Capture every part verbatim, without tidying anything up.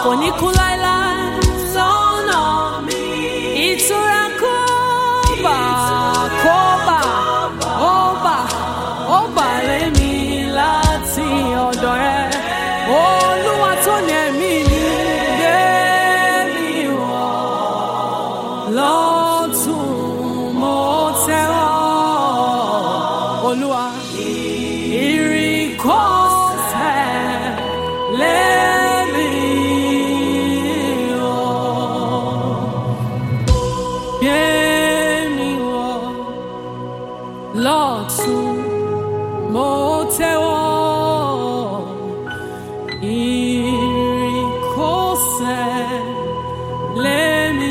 kò ní kú láéláé lọ́nà mi. Ìtura kó bà kó bà ó bà ó bà lé mi láti ọ̀dọ̀ rẹ. Olúwa tó ní ẹ̀mí mi gbé mi wọ̀ lọ́tùn mo tẹ́wọ́. Olúwa ìrìnkọ́sẹ̀ lé mi wọ̀ gbé mi wọ̀ lọ́tùn mo tẹ́wọ́. Ìrìnkọ́sẹ̀ lé mi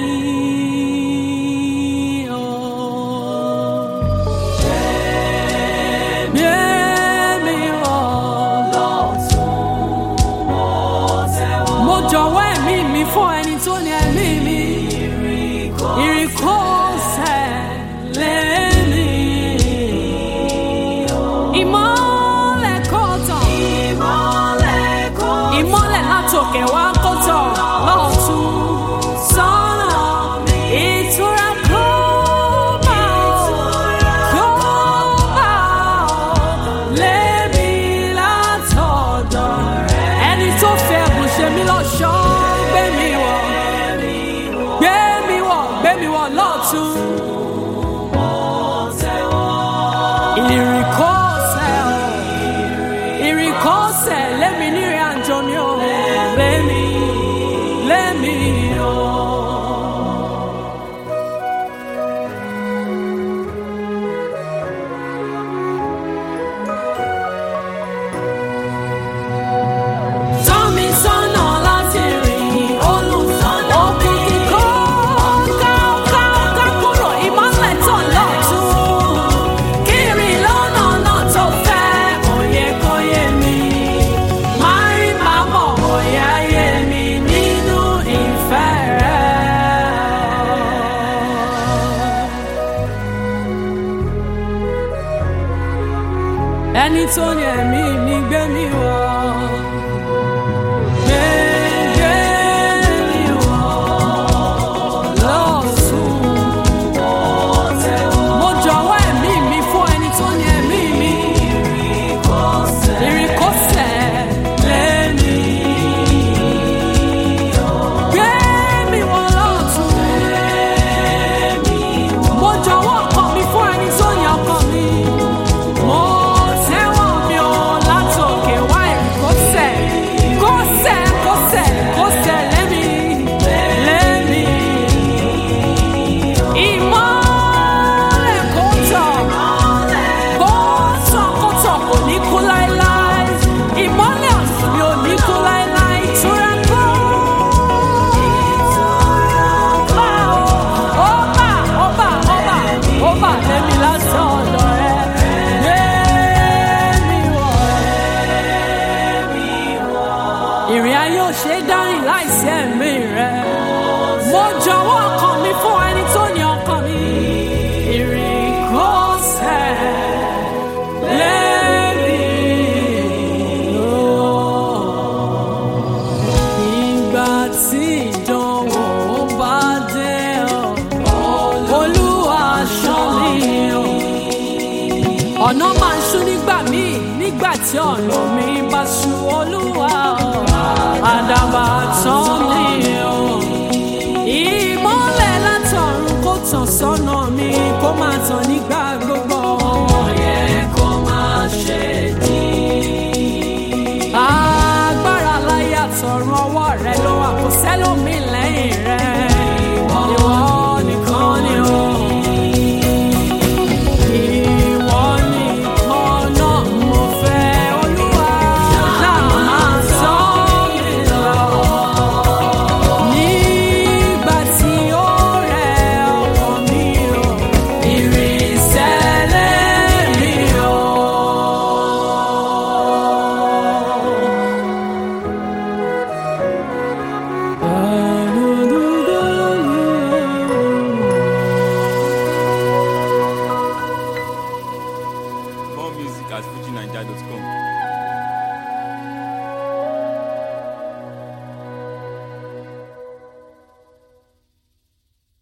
jọ̀wọ́ ẹ̀mí mi fún ẹni tó ní ẹ̀mí mi. Ìrìnkọ́sẹ̀ lé mi. Ìmọ́lẹ̀ kó tàn. Ìmọ́lẹ̀ látòkè wá kó tàn lọ́tùn sọ́nà. Ìtura kó bá kó bá lé mi látọ̀dọ̀ rẹ̀. Ẹni tó fẹ́ ẹ̀bùn ṣe mí lọ́ṣọ́ gbé mi wọ̀ gbé mi wọ̀ gbé mi wọ̀ lọ́tùn. Ìrìnkọ́sẹ̀ ìrìnkọ́sẹ̀ lé mi nírìn àjò mi ò lé mi lé mi ò. Tọ́ mi sọ́nà láti rìn olùsọ́nà mi. Òkùnkùn kó ká ká kúrò ìmọ́lẹ̀ tàn lọ́tùn. Kiri lọ́nà náà tó fẹ́ òye kó yé mi. Máa rí máa mọ̀ bóyá yé mi nínú ìfẹ́ rẹ̀. Ẹni tó ní ẹ̀mí mi gbé mi wọ̀. Gbé gbé mi wọ̀ lọ́tùn. Mo jọ̀wọ́ ẹ̀mí mi fún ẹni tó ní ẹ̀mí mi. Ìrìnkọ́sẹ̀ lé mi. Gbé mi wọ̀ lọ́tùn. Mo jọ̀wọ́ ọkàn mi fún ẹni tó ní ọkàn mi. Mo tẹ́wọ́ mi ò látòkè wá ìrìnkọ́sẹ̀. Kọ́sẹ̀ kọ́sẹ̀ kọ́sẹ̀ lé mi lé mi. Ìmọ́lẹ̀ kó tàn kó tàn kó tàn kò ní kú láéláé. Ìmọ́lẹ̀ ọ̀sìn mi ò ní kú láéláé. Ìtura kó bá ó bá ó bá ó bá ó bá lé mi lásán ọ̀dọ̀ rẹ. Gbé mi wọ̀ ìrìn ayé ò ṣe é dárìn láìsí ẹ̀mí rẹ. Mo jọ̀wọ́ ọkàn mi fún ẹni tó ní ọkàn mi. Ìrìnkọ́sẹ̀ lé mi lọ. Ìgbà tí ìdánwò bá dé ọ̀, Olúwa ṣọ́ mi ọ̀. Ọ̀nà máa ń ṣú nígbà míì nígbà tí ọ̀nà mi bá ṣú. Olúwa